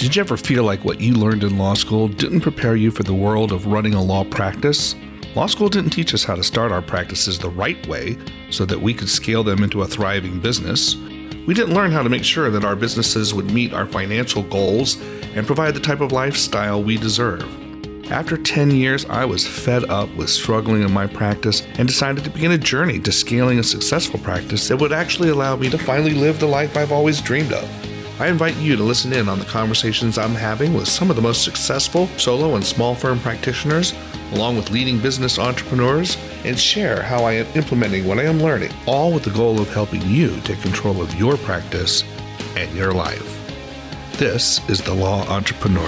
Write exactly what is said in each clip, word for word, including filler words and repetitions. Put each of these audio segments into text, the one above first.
Did you ever feel like what you learned in law school didn't prepare you for the world of running a law practice? Law school didn't teach us how to start our practices the right way so that we could scale them into a thriving business. We didn't learn how to make sure that our businesses would meet our financial goals and provide the type of lifestyle we deserve. After ten years, I was fed up with struggling in my practice and decided to begin a journey to scaling a successful practice that would actually allow me to finally live the life I've always dreamed of. I invite you to listen in on the conversations I'm having with some of the most successful solo and small firm practitioners, along with leading business entrepreneurs, and share how I am implementing what I am learning, all with the goal of helping you take control of your practice and your life. This is The Law Entrepreneur.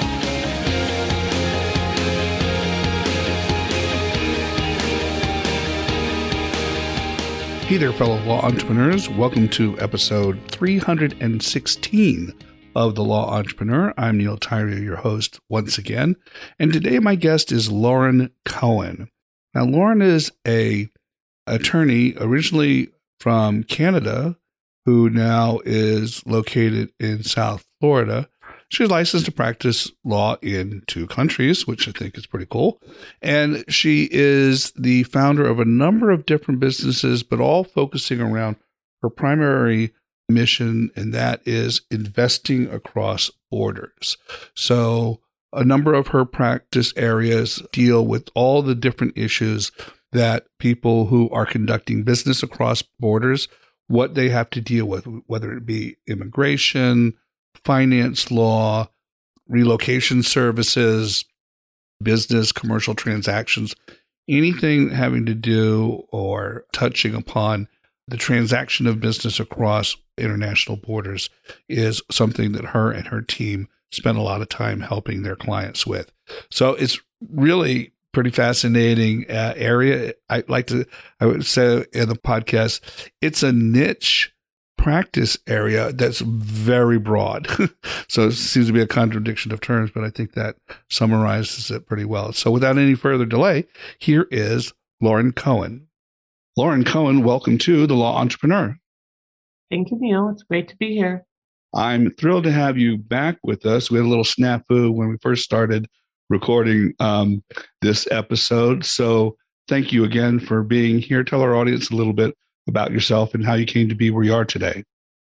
Hey there, fellow law entrepreneurs. Welcome to episode three hundred sixteen of The Law Entrepreneur. I'm Neil Tyria, your host once again. And today my guest is Lauren Cohen. Now, Lauren is a attorney originally from Canada who now is located in South Florida. She's licensed to practice law in two countries, which I think is pretty cool. And she is the founder of a number of different businesses, but all focusing around her primary mission, and that is investing across borders. So a number of her practice areas deal with all the different issues that people who are conducting business across borders, what they have to deal with, whether it be immigration, finance law, relocation services, business, commercial transactions, anything having to do or touching upon the transaction of business across international borders is something that her and her team spend a lot of time helping their clients with. So it's really pretty fascinating uh, area. I like to, I would say in the podcast, it's a niche practice area that's very broad. So it seems to be a contradiction of terms, but I think that summarizes it pretty well. So without any further delay, here is Lauren Cohen. Lauren Cohen, welcome to The Law Entrepreneur. Thank you, Neil. It's great to be here. I'm thrilled to have you back with us. We had a little snafu when we first started recording um, this episode. So thank you again for being here. Tell our audience a little bit about yourself and how you came to be where you are today.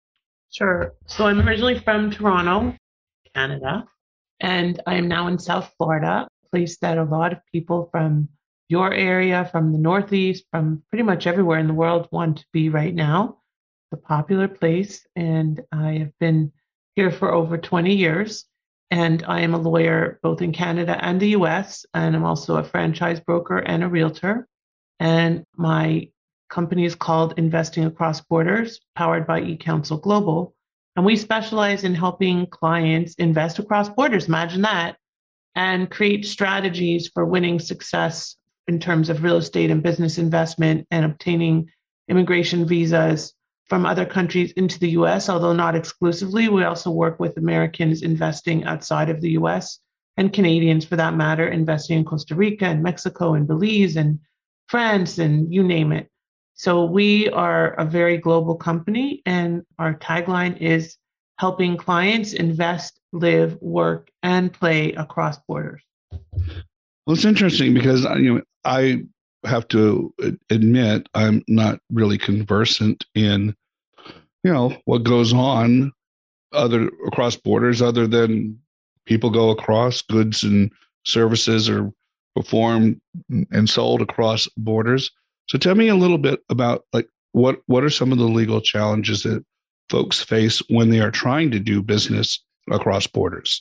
Sure. So I'm originally from Toronto, Canada, and I am now in South Florida, a place that a lot of people from your area, from the Northeast, from pretty much everywhere in the world want to be right now. It's a popular place, and I have been here for over twenty years, and I am a lawyer both in Canada and the U S, and I'm also a franchise broker and a realtor, and my company is called Investing Across Borders, powered by eCounsel Global. And we specialize in helping clients invest across borders, imagine that, and create strategies for winning success in terms of real estate and business investment and obtaining immigration visas from other countries into the U S, although not exclusively. We also work with Americans investing outside of the U S and Canadians, for that matter, investing in Costa Rica and Mexico and Belize and France and you name it. So we are a very global company, and our tagline is helping clients invest, live, work, and play across borders. Well, it's interesting because you know I have to admit I'm not really conversant in you know what goes on other across borders, other than people go across, goods and services are performed and sold across borders. So tell me a little bit about like what, what are some of the legal challenges that folks face when they are trying to do business across borders?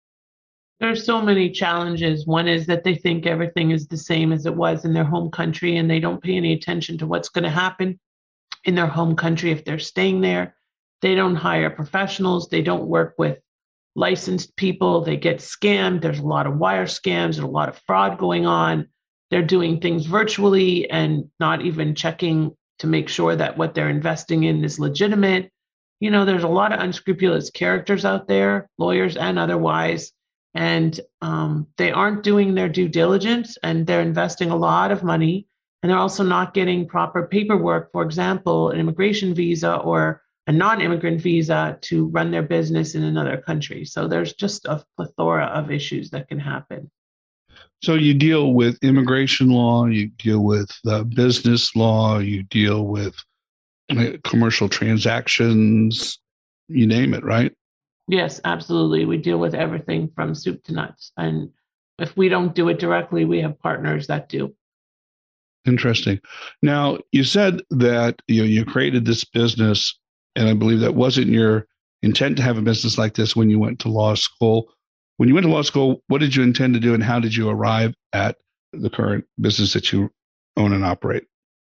There's so many challenges. One is that they think everything is the same as it was in their home country, and they don't pay any attention to what's going to happen in their home country if they're staying there. They don't hire professionals. They don't work with licensed people. They get scammed. There's a lot of wire scams and a lot of fraud going on. They're doing things virtually and not even checking to make sure that what they're investing in is legitimate. You know, there's a lot of unscrupulous characters out there, lawyers and otherwise, and um, they aren't doing their due diligence, and they're investing a lot of money, and they're also not getting proper paperwork, for example, an immigration visa or a non-immigrant visa to run their business in another country. So there's just a plethora of issues that can happen. So you deal with immigration law, you deal with uh, business law, you deal with uh, commercial transactions, you name it, right? Yes, absolutely. We deal with everything from soup to nuts. And if we don't do it directly, we have partners that do. Interesting. Now, you said that you know, you created this business, and I believe that wasn't your intent to have a business like this when you went to law school. When you went to law school, what did you intend to do, and how did you arrive at the current business that you own and operate?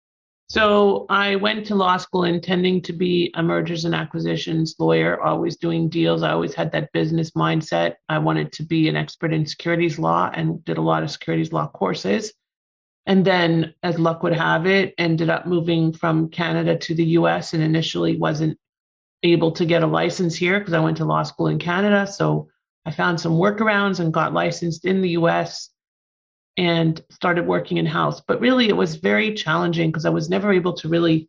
So I went to law school intending to be a mergers and acquisitions lawyer, always doing deals. I always had that business mindset. I wanted to be an expert in securities law and did a lot of securities law courses. And then, as luck would have it, ended up moving from Canada to the U S and initially wasn't able to get a license here because I went to law school in Canada. So I found some workarounds and got licensed in the U S and started working in-house. But really, it was very challenging because I was never able to really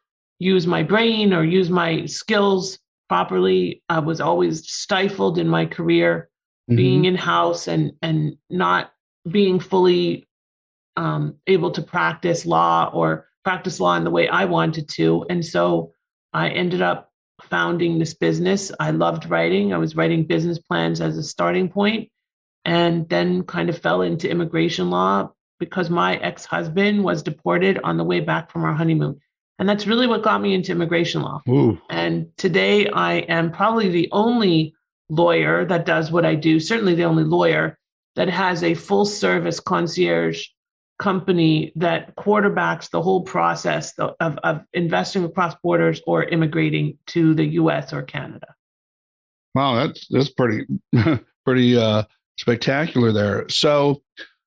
use my brain or use my skills properly. I was always stifled in my career, mm-hmm. being in-house and, and not being fully um, able to practice law or practice law in the way I wanted to. And so I ended up founding this business. I loved writing. I was writing business plans as a starting point, and then kind of fell into immigration law because my ex-husband was deported on the way back from our honeymoon. And that's really what got me into immigration law. Ooh. And today I am probably the only lawyer that does what I do, certainly the only lawyer that has a full service concierge company that quarterbacks the whole process of, of investing across borders or immigrating to the U S or Canada. Wow, that's that's pretty pretty uh, spectacular there. So,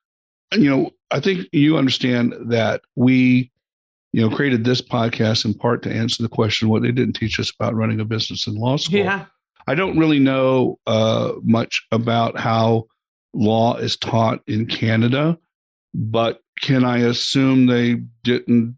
you know, I think you understand that we, you know, created this podcast in part to answer the question what they didn't teach us about running a business in law school. Yeah. I don't really know uh, much about how law is taught in Canada, but can I assume they didn't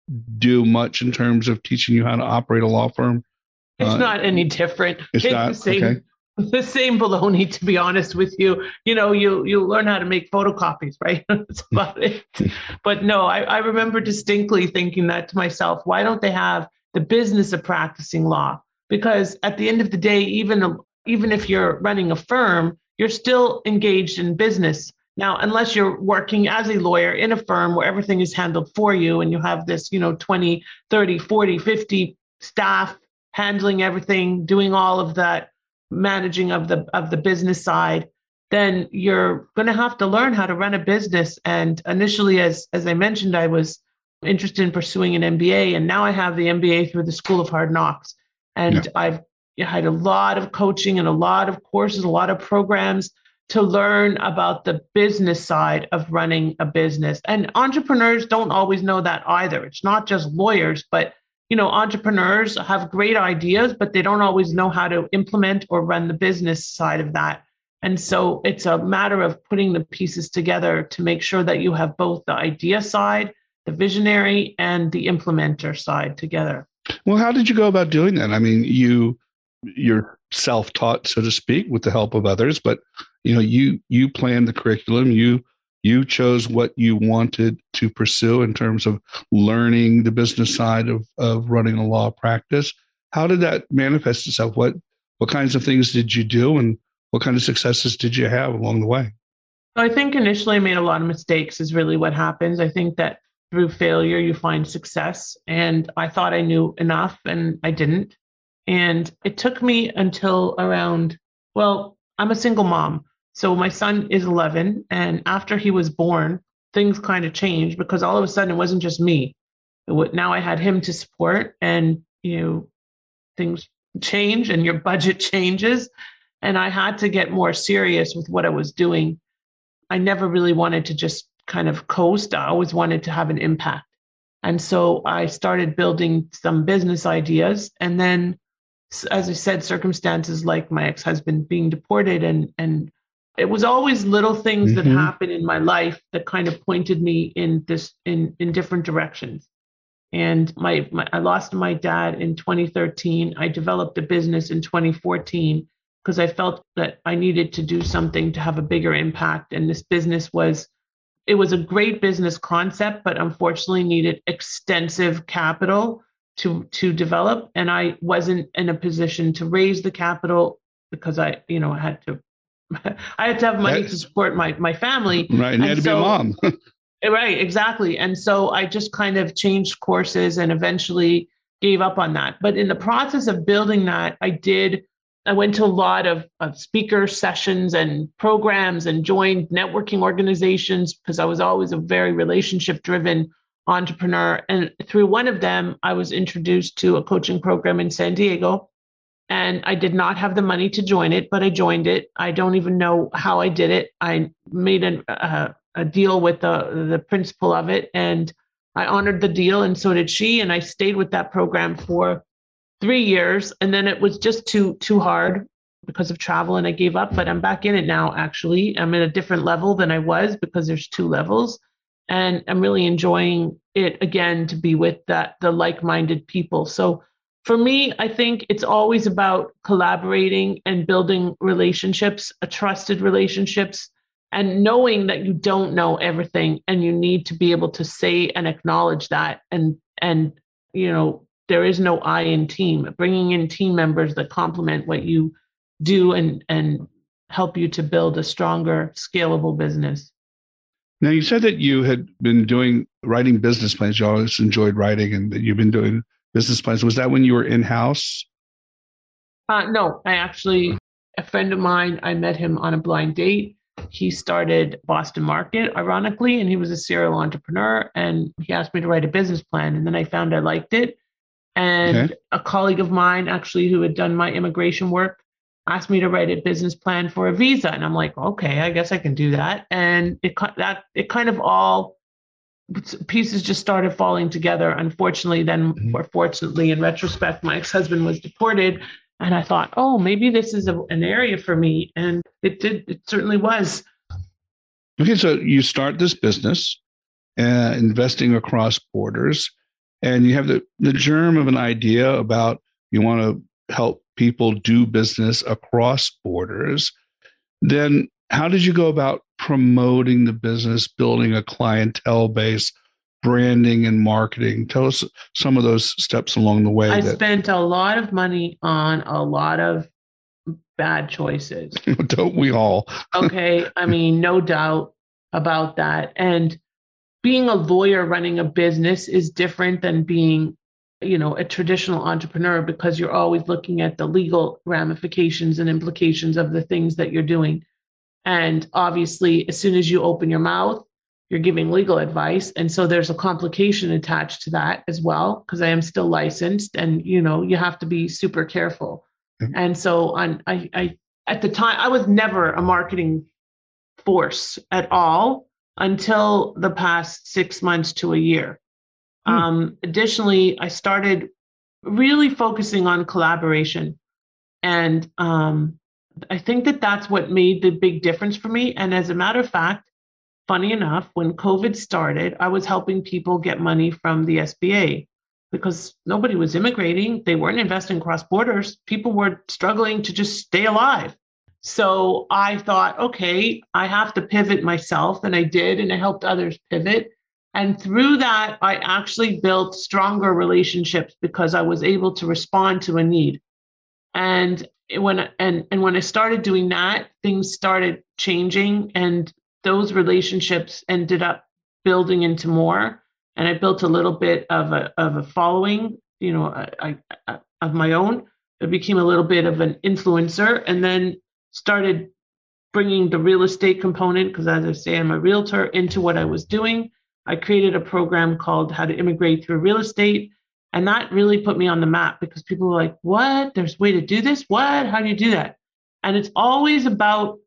do much in terms of teaching you how to operate a law firm? It's uh, not any different. It's, it's not the same, okay. the same baloney, to be honest with you. You know, you you learn how to make photocopies, right? That's about it. But no, I, I remember distinctly thinking that to myself, why don't they have the business of practicing law? Because at the end of the day, even, even if you're running a firm, you're still engaged in business. Now, unless you're working as a lawyer in a firm where everything is handled for you and you have this, you know, twenty, thirty, forty, fifty staff handling everything, doing all of that managing of the of the business side, then you're going to have to learn how to run a business. And initially, as as I mentioned, I was interested in pursuing an M B A, and now I have the M B A through the School of Hard Knocks. And yeah. I've had a lot of coaching and a lot of courses, a lot of programs to learn about the business side of running a business. And entrepreneurs don't always know that either. It's not just lawyers, but you know, entrepreneurs have great ideas, but they don't always know how to implement or run the business side of that. And so it's a matter of putting the pieces together to make sure that you have both the idea side, the visionary, and the implementer side together. Well, how did you go about doing that? I mean, you you're self-taught, so to speak, with the help of others, but you know, you you planned the curriculum, you you chose what you wanted to pursue in terms of learning the business side of, of running a law practice. How did that manifest itself? What what kinds of things did you do, and what kind of successes did you have along the way? I think initially I made a lot of mistakes is really what happens. I think that through failure, you find success. And I thought I knew enough, and I didn't. And it took me until around, well, I'm a single mom. So my son is eleven, and after he was born, things kind of changed because all of a sudden it wasn't just me. It would, now I had him to support, and you know, things change and your budget changes. And I had to get more serious with what I was doing. I never really wanted to just kind of coast. I always wanted to have an impact. And so I started building some business ideas. And then, as I said, circumstances like my ex-husband being deported, and and it was always little things mm-hmm. that happened in my life that kind of pointed me in this in in different directions. And my, my I lost my dad in twenty thirteen. I developed a business in twenty fourteen because I felt that I needed to do something to have a bigger impact. And this business was, it was a great business concept, but unfortunately needed extensive capital to to develop. And I wasn't in a position to raise the capital because I, you know, I had to I had to have money to support my my family. Right. And you had to so, be a mom. Right, exactly. And so I just kind of changed courses and eventually gave up on that. But in the process of building that, I did, I went to a lot of, of speaker sessions and programs and joined networking organizations because I was always a very relationship driven entrepreneur. And through one of them, I was introduced to a coaching program in San Diego. And I did not have the money to join it, but I joined it. I don't even know how I did it. I made an, uh, a deal with the, the principal of it, and I honored the deal, and so did she. And I stayed with that program for three years, and then it was just too too hard because of travel, and I gave up. But I'm back in it now. Actually, I'm at a different level than I was because there's two levels, and I'm really enjoying it again to be with that the like-minded people. So for me, I think it's always about collaborating and building relationships, a trusted relationships, and knowing that you don't know everything, and you need to be able to say and acknowledge that. And and you know, there is no I in team. Bringing in team members that complement what you do and and help you to build a stronger, scalable business. Now, you said that you had been doing writing business plans. You always enjoyed writing, and that you've been doing business plans. Was that when you were in-house? Uh, no, I actually, a friend of mine, I met him on a blind date. He started Boston Market, ironically, and he was a serial entrepreneur. And he asked me to write a business plan. And then I found I liked it. And okay. a colleague of mine, actually, who had done my immigration work, asked me to write a business plan for a visa. And I'm like, okay, I guess I can do that. And it that it kind of all pieces just started falling together. Unfortunately, then, mm-hmm. or fortunately, in retrospect, my ex-husband was deported. And I thought, oh, maybe this is a, an area for me. And it did. It certainly was. Okay, so you start this business, uh, investing across borders, and you have the, the germ of an idea about you want to help people do business across borders. Then how did you go about promoting the business, building a clientele base, branding and marketing? Tell us some of those steps along the way. I that... spent a lot of money on a lot of bad choices. Don't we all? Okay. I mean, no doubt about that. And being a lawyer running a business is different than being, you know, a traditional entrepreneur, because you're always looking at the legal ramifications and implications of the things that you're doing. And obviously, as soon as you open your mouth, you're giving legal advice. And so there's a complication attached to that as well, because I am still licensed, and, you know, you have to be super careful. Mm-hmm. And so on, I, I, at the time, I was never a marketing force at all until the past six months to a year. Mm. Um, additionally, I started really focusing on collaboration. And um, I think that that's what made the big difference for me. And as a matter of fact, funny enough, when COVID started, I was helping people get money from the S B A because nobody was immigrating. They weren't investing across borders. People were struggling to just stay alive. So I thought, okay, I have to pivot myself. And I did, and I helped others pivot. And through that, I actually built stronger relationships because I was able to respond to a need. And when and and when I started doing that, things started changing, and those relationships ended up building into more. And I built a little bit of a of a following, you know, I, I, of my own. It became a little bit of an influencer, and then started bringing the real estate component, because as I say, I'm a realtor, into what I was doing. I created a program called How to Immigrate Through Real Estate. And that really put me on the map, because people were like, what? There's a way to do this? What? How do you do that? And it's always about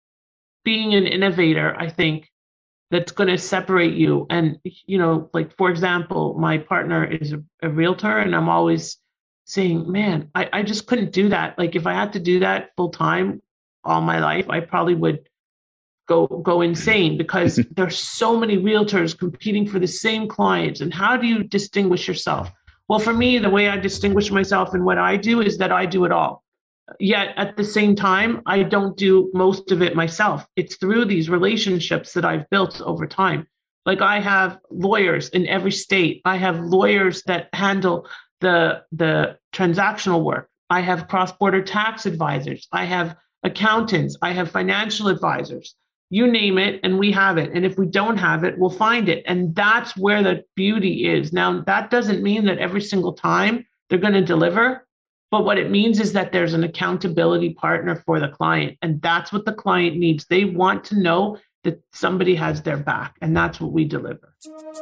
being an innovator, I think, that's going to separate you. And, you know, like, for example, my partner is a, a realtor, and I'm always saying, man, I, I just couldn't do that. Like, if I had to do that full time all my life, I probably would go go insane because there's so many realtors competing for the same clients. And how do you distinguish yourself? Well, for me, the way I distinguish myself in what I do is that I do it all. Yet at the same time, I don't do most of it myself. It's through these relationships that I've built over time. Like I have lawyers in every state. I have lawyers that handle the, the transactional work. I have cross-border tax advisors. I have accountants. I have financial advisors. You name it, and we have it. And if we don't have it, we'll find it. And that's where the beauty is. Now, that doesn't mean that every single time they're going to deliver. But what it means is that there's an accountability partner for the client. And that's what the client needs. They want to know that somebody has their back. And that's what we deliver.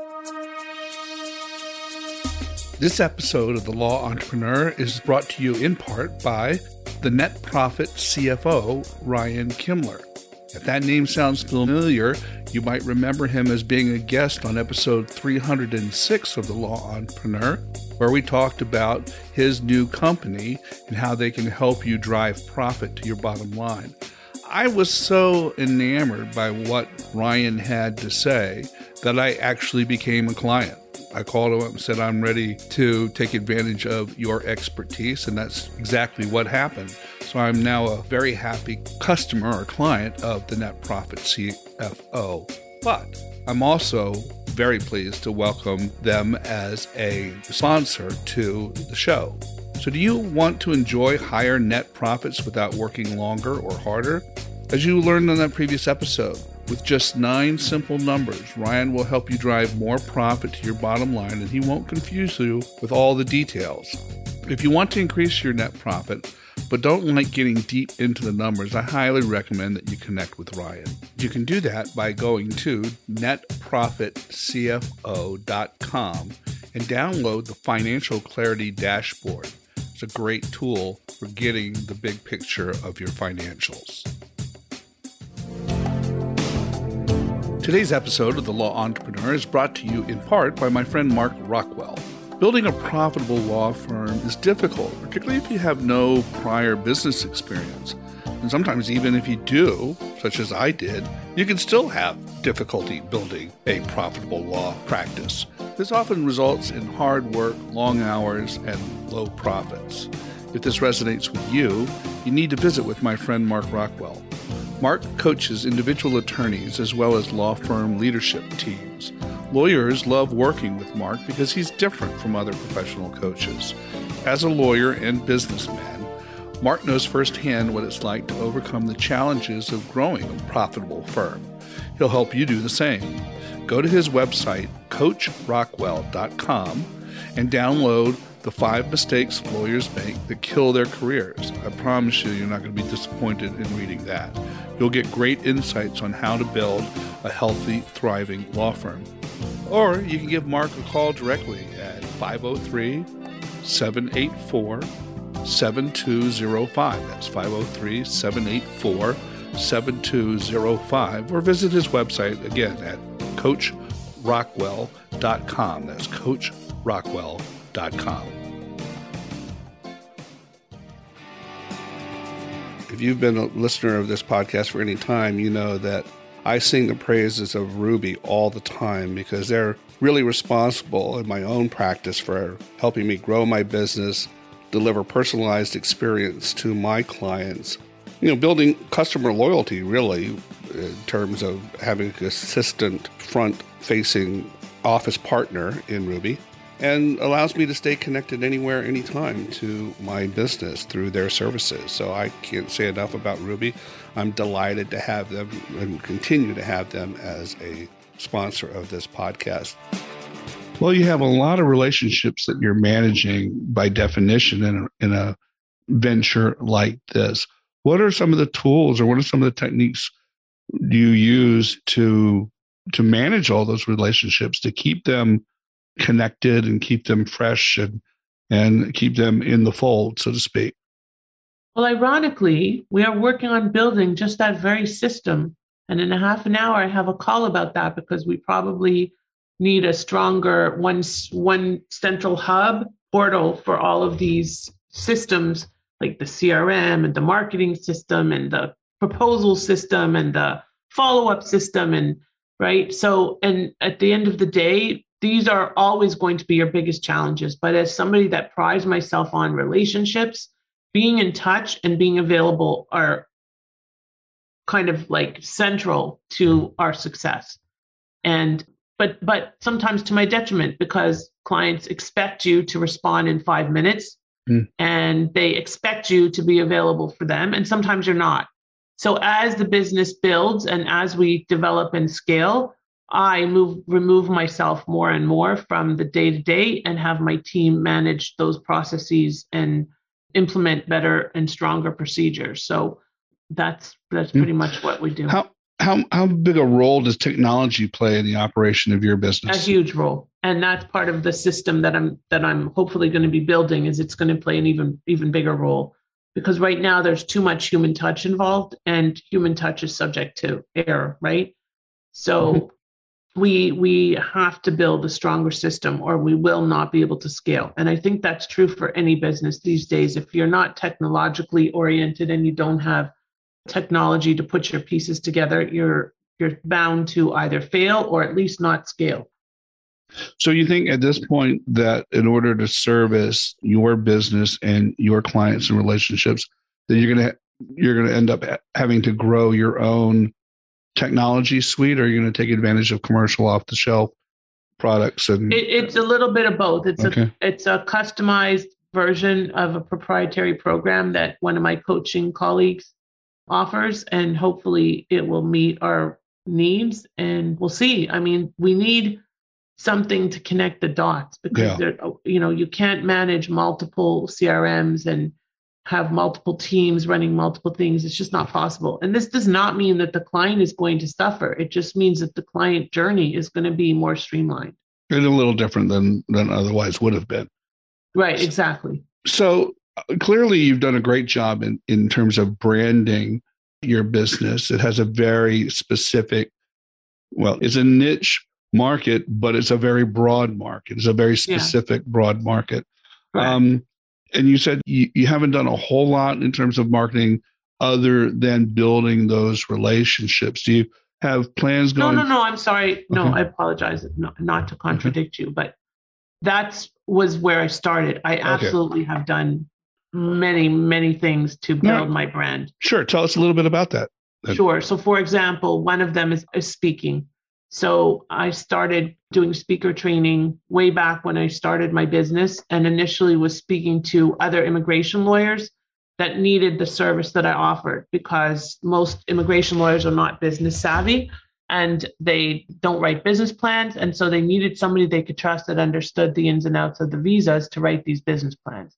This episode of The Law Entrepreneur is brought to you in part by the Net Profit C F O, Ryan Kimler. If that name sounds familiar, you might remember him as being a guest on episode three hundred six of The Law Entrepreneur, where we talked about his new company and how they can help you drive profit to your bottom line. I was so enamored by what Ryan had to say that I actually became a client. I called him up and said, I'm ready to take advantage of your expertise, and that's exactly what happened. So I'm now a very happy customer or client of the Net Profit C F O. But I'm also very pleased to welcome them as a sponsor to the show. So do you want to enjoy higher net profits without working longer or harder? As you learned on that previous episode, with just nine simple numbers, Ryan will help you drive more profit to your bottom line, and he won't confuse you with all the details. If you want to increase your net profit, but don't like getting deep into the numbers, I highly recommend that you connect with Ryan. You can do that by going to net profit c f o dot com and download the Financial Clarity Dashboard. It's a great tool for getting the big picture of your financials. Today's episode of The Law Entrepreneur is brought to you in part by my friend Mark Rockwell. Building a profitable law firm is difficult, particularly if you have no prior business experience. And sometimes even if you do, such as I did, you can still have difficulty building a profitable law practice. This often results in hard work, long hours, and low profits. If this resonates with you, you need to visit with my friend Mark Rockwell. Mark coaches individual attorneys as well as law firm leadership teams. Lawyers love working with Mark because he's different from other professional coaches. As a lawyer and businessman, Mark knows firsthand what it's like to overcome the challenges of growing a profitable firm. He'll help you do the same. Go to his website, coach rockwell dot com, and download The Five Mistakes Lawyers Make That Kill Their Careers. I promise you, you're not going to be disappointed in reading that. You'll get great insights on how to build a healthy, thriving law firm. Or you can give Mark a call directly at five oh three, seven eight four, seven two oh five. That's five oh three, seven eight four, seven two oh five. Or visit his website again at coach rockwell dot com. That's coach rockwell dot com. If you've been a listener of this podcast for any time, you know that I sing the praises of Ruby all the time because they're really responsible in my own practice for helping me grow my business, deliver personalized experience to my clients, you know, building customer loyalty really in terms of having a consistent front-facing office partner in Ruby, and allows me to stay connected anywhere, anytime to my business through their services. So I can't say enough about Ruby. I'm delighted to have them and continue to have them as a sponsor of this podcast. Well, you have a lot of relationships that you're managing by definition in a, in a venture like this. What are some of the tools or what are some of the techniques you use to to manage all those relationships, to keep them connected and keep them fresh and and keep them in the fold, so to speak? Well, ironically, we are working on building just that very system. And in a half an hour, I have a call about that because we probably need a stronger one, one central hub portal for all of these systems, like the C R M and the marketing system and the proposal system and the follow-up system and right. So, and at the end of the day, these are always going to be your biggest challenges. But as somebody that prides myself on relationships, being in touch and being available are kind of like central to our success. And but but sometimes to my detriment, because clients expect you to respond in five minutes mm. and they expect you to be available for them. And sometimes you're not. So as the business builds and as we develop and scale, I move remove myself more and more from the day-to-day and have my team manage those processes and implement better and stronger procedures. So that's that's pretty much what we do. How how how big a role does technology play in the operation of your business? A huge role. And that's part of the system that I'm that I'm hopefully going to be building, is it's going to play an even even bigger role. Because right now there's too much human touch involved, and human touch is subject to error, right? So mm-hmm. we we have to build a stronger system or we will not be able to scale. And I think that's true for any business these days. If you're not technologically oriented and you don't have technology to put your pieces together, you're you're bound to either fail or at least not scale. So you think at this point that in order to service your business and your clients and relationships, that you're going to you're going to end up having to grow your own technology suite, or you're going to take advantage of commercial off-the-shelf products? And it, it's a little bit of both. It's okay. a it's a customized version of a proprietary program that one of my coaching colleagues offers, and hopefully it will meet our needs. And we'll see. I mean, we need something to connect the dots, because yeah. you know you can't manage multiple C R Ms and have multiple teams running multiple things. It's just not possible. And this does not mean that the client is going to suffer. It just means that the client journey is going to be more streamlined. It's a little different than than otherwise would have been. Right, exactly. So uh, clearly you've done a great job in, in terms of branding your business. It has a very specific, well, it's a niche market, but it's a very broad market. It's a very specific, yeah. broad market. Right. Um, and you said you, you haven't done a whole lot in terms of marketing other than building those relationships. Do you have plans going? No, no, no. I'm sorry. No, okay. I apologize not, not to contradict okay. you, but that's was where I started. I absolutely okay. have done many, many things to build no. my brand. Sure. Tell us a little bit about that. Sure. So for example, one of them is, is speaking. So I started doing speaker training way back when I started my business, and initially was speaking to other immigration lawyers that needed the service that I offered, because most immigration lawyers are not business savvy and they don't write business plans. And so they needed somebody they could trust that understood the ins and outs of the visas to write these business plans.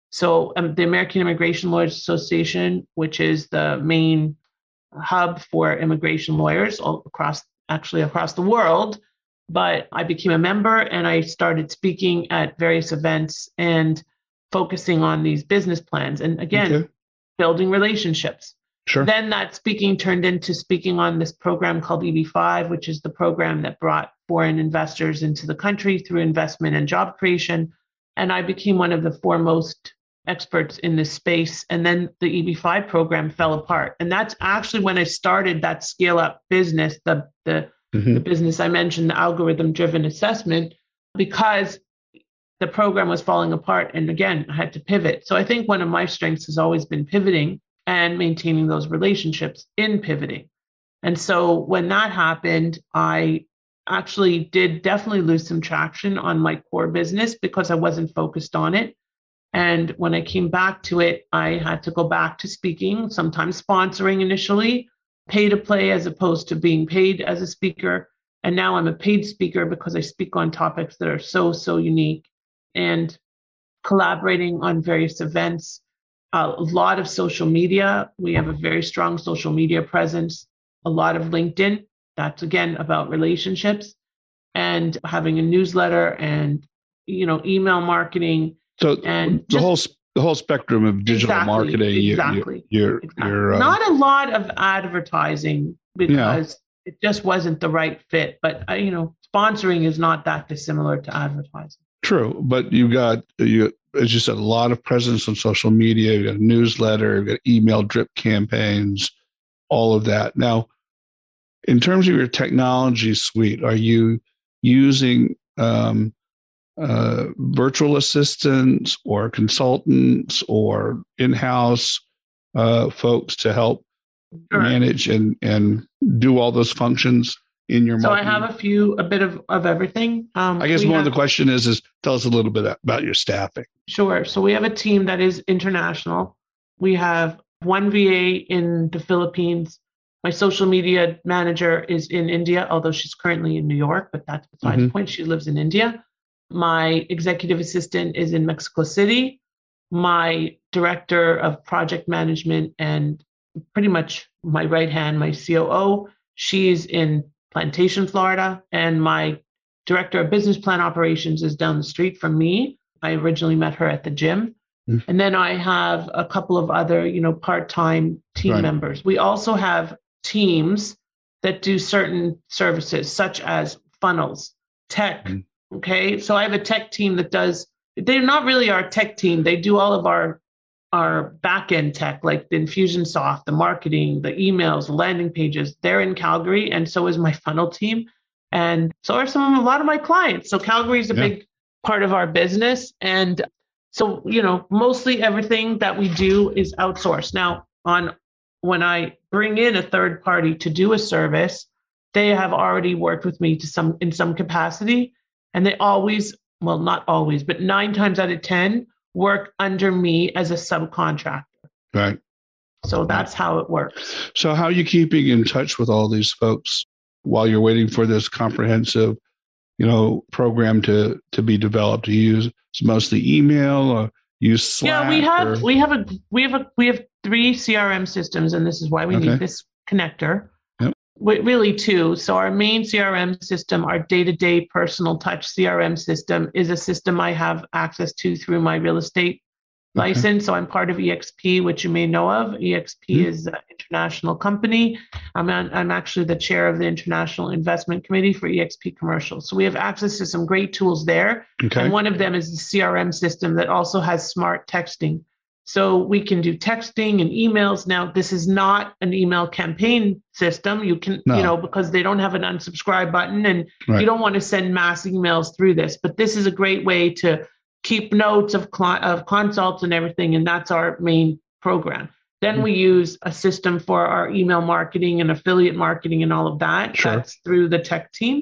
So um, the American Immigration Lawyers Association, which is the main hub for immigration lawyers all across actually across the world, but I became a member and I started speaking at various events and focusing on these business plans. And again, okay. building relationships. Sure. Then that speaking turned into speaking on this program called E B five, which is the program that brought foreign investors into the country through investment and job creation. And I became one of the foremost experts in this space. And then the E B five program fell apart. And that's actually when I started that scale up business, the, the, mm-hmm. the business I mentioned, the algorithm driven assessment, because the program was falling apart. And again, I had to pivot. So I think one of my strengths has always been pivoting and maintaining those relationships in pivoting. And so when that happened, I actually did definitely lose some traction on my core business because I wasn't focused on it. And when I came back to it, I had to go back to speaking, sometimes sponsoring initially, pay to play as opposed to being paid as a speaker. And now I'm a paid speaker because I speak on topics that are so, so unique, and collaborating on various events, a lot of social media. We have a very strong social media presence, a lot of LinkedIn. That's again about relationships, and having a newsletter and, you know, email marketing. So and the just, whole the whole spectrum of digital exactly, marketing. Exactly. You, you're, exactly. you're, uh, Not a lot of advertising because yeah. it just wasn't the right fit. But uh, you know, sponsoring is not that dissimilar to advertising. True, but you've got you as you said, a lot of presence on social media. You've got a newsletter, you've got email drip campaigns, all of that. Now, In terms of your technology suite, are you using um, uh, virtual assistants or consultants or in-house uh, folks to help Sure. manage and, and do all those functions in your So marketing? I have a few, a bit of, of everything. Um, I guess we more have, of the question is, is tell us a little bit about your staffing. Sure. So we have a team that is international. We have one V A in the Philippines. My social media manager is in India, although she's currently in New York, but that's besides Mhm. the point. She lives in India. My executive assistant is in Mexico City. My director of project management and pretty much my right hand, my C O O, she's in Plantation, Florida. And my director of business plan operations is down the street from me. I originally met her at the gym. Mm. And then I have a couple of other, you know, part-time team Right. members. We also have teams that do certain services, such as funnels, tech. Mm. Okay. So I have a tech team that does, they're not really our tech team. They do all of our our back-end tech, like the Infusionsoft, the marketing, the emails, the landing pages. They're in Calgary, and so is my funnel team. And so are some, a lot of my clients. So Calgary is a Yeah. big part of our business. And so, you know, mostly everything that we do is outsourced. Now, on when I bring in a third party to do a service, they have already worked with me to some in some capacity, and they always, well, not always, but nine times out of ten, work under me as a subcontractor. Right. So that's how it works. So how are you keeping in touch with all these folks while you're waiting for this comprehensive, you know, program to to be developed? Do you use mostly email or use Slack? Yeah, we have or? we have a we have a we have three C R M systems, and this is why we Okay. need this connector. Yep. We, really two. So our main C R M system, our day-to-day personal touch C R M system, is a system I have access to through my real estate Okay. license. So I'm part of E X P, which you may know of. E X P Mm-hmm. is an international company. I'm, on, I'm actually the chair of the International Investment Committee for E X P Commercial. So we have access to some great tools there. Okay. And one of them is the C R M system that also has smart texting. So we can do texting and emails. Now, this is not an email campaign system. You can, No. you know, because they don't have an unsubscribe button, and Right. you don't want to send mass emails through this. But this is a great way to keep notes of cli- of consults and everything, and that's our main program. Then we use a system for our email marketing and affiliate marketing and all of that. Sure. That's through the tech team.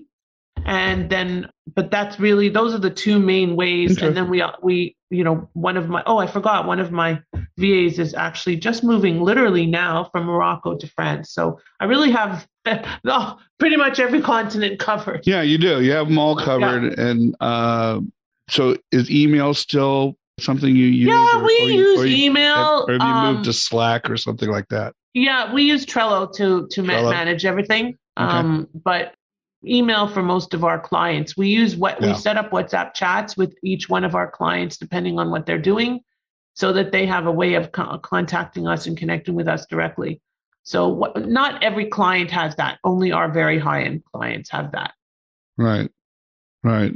And then, but that's really, those are the two main ways. Okay. And then we, we, you know, one of my, oh, I forgot, one of my V As is actually just moving literally now from Morocco to France. So I really have oh, pretty much every continent covered. Yeah, you do. You have them all covered. Yeah. And uh, so is email still something you use? Yeah, or, we or use or you, email. Or have you um, moved to Slack or something like that? Yeah, we use Trello to, to Trello. manage everything. Okay. Um, but email for most of our clients. We use what Yeah. we set up WhatsApp chats with each one of our clients, depending on what they're doing, so that they have a way of co- contacting us and connecting with us directly. So what, not every client has that. Only our very high-end clients have that. Right. Right.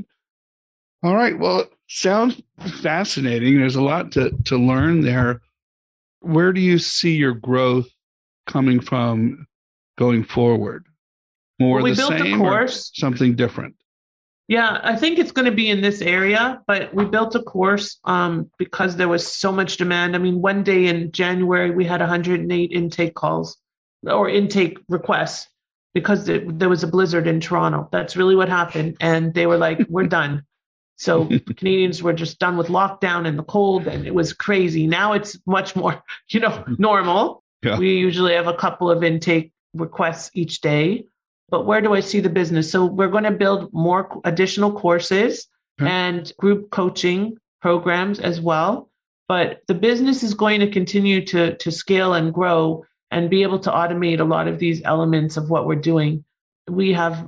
All right. Well, it sounds fascinating. There's a lot to, to learn there. Where do you see your growth coming from going forward? More Well, we the built a same or course. something different? Yeah, I think it's going to be in this area, but we built a course um, because there was so much demand. I mean, one day in January, we had one hundred eight intake calls or intake requests because it, there was a blizzard in Toronto. That's really what happened. And they were like, we're done. So Canadians were just done with lockdown and the cold, and it was crazy. Now it's much more, you know, normal. Yeah. We usually have a couple of intake requests each day. But where do I see the business? So we're going to build more additional courses Okay. and group coaching programs as well. But the business is going to continue to, to scale and grow and be able to automate a lot of these elements of what we're doing. We have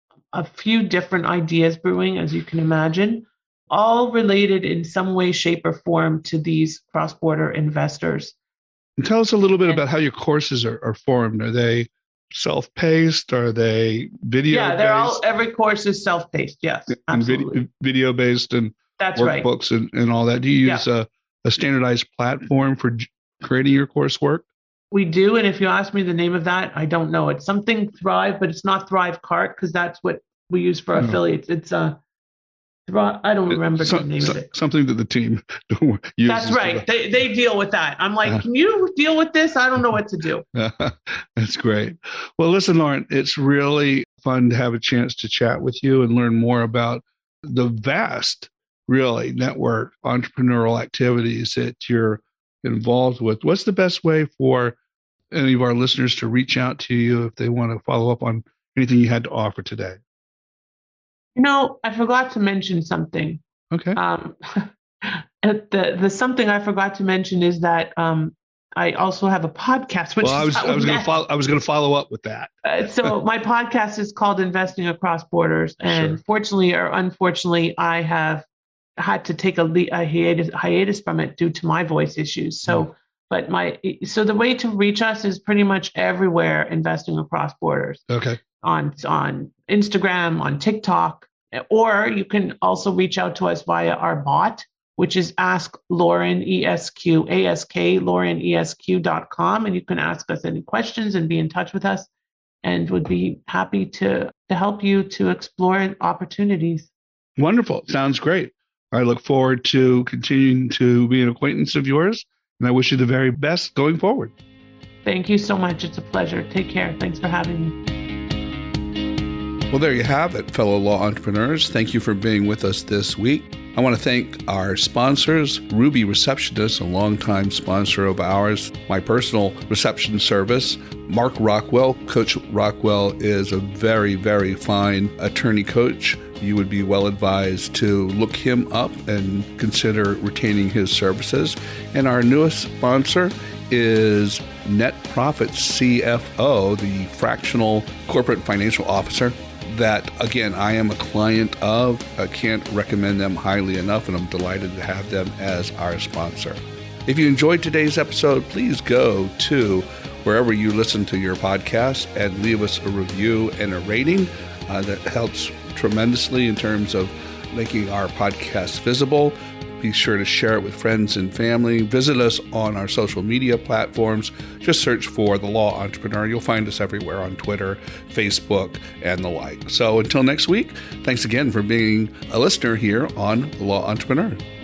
a few different ideas brewing, as you can imagine, all related in some way, shape, or form to these cross-border investors. And tell us a little bit And- about how your courses are, are formed. Are they self-paced? Are they video Yeah, they're all, based? every course is self-paced. Yes, and absolutely. video, video based and That's right. workbooks and, and all that. Do you use a, a standardized platform for j- creating your coursework? We do. And if you ask me the name of that, I don't know. It's something Thrive, but it's not Thrive Cart because that's what we use for No. affiliates. It's a Thrive. I don't remember so, the name so, of it. Something that the team uses. That's right. They they deal with that. I'm like, uh, can you deal with this? I don't know what to do. That's great. Well, listen, Lauren, it's really fun to have a chance to chat with you and learn more about the vast, really, network entrepreneurial activities that you're involved with. What's the best way for any of our listeners to reach out to you if they want to follow up on anything you had to offer today? You know, I forgot to mention something. Okay. Um, the the something I forgot to mention is that um, I also have a podcast. Which well, I was I was going to follow I was going to follow up with that. uh, so my podcast is called Investing Across Borders, and sure. fortunately or unfortunately, I have had to take a, le- a hiatus, hiatus from it due to my voice issues. So, mm. but my so the way to reach us is pretty much everywhere. Investing Across Borders. Okay. On on Instagram, on TikTok, or you can also reach out to us via our bot, which is Ask Lauren, E S Q, A S K, Lauren, E S Q dot com. And you can ask us any questions and be in touch with us, and would be happy to, to help you to explore opportunities. Wonderful. Sounds great. I look forward to continuing to be an acquaintance of yours, and I wish you the very best going forward. Thank you so much. It's a pleasure. Take care. Thanks for having me. Well, there you have it, fellow law entrepreneurs. Thank you for being with us this week. I want to thank our sponsors, Ruby Receptionist, a longtime sponsor of ours, my personal reception service, Mark Rockwell. Coach Rockwell is a very, very fine attorney coach. You would be well advised to look him up and consider retaining his services. And our newest sponsor is Net Profits C F O, the fractional corporate financial officer that, again, I am a client of. I can't recommend them highly enough, and I'm delighted to have them as our sponsor. If you enjoyed today's episode, please go to wherever you listen to your podcast and leave us a review and a rating. Uh, that helps tremendously in terms of making our podcast visible. Be sure to share it with friends and family. Visit us on our social media platforms. Just search for The Law Entrepreneur. You'll find us everywhere on Twitter, Facebook, and the like. So until next week, thanks again for being a listener here on The Law Entrepreneur.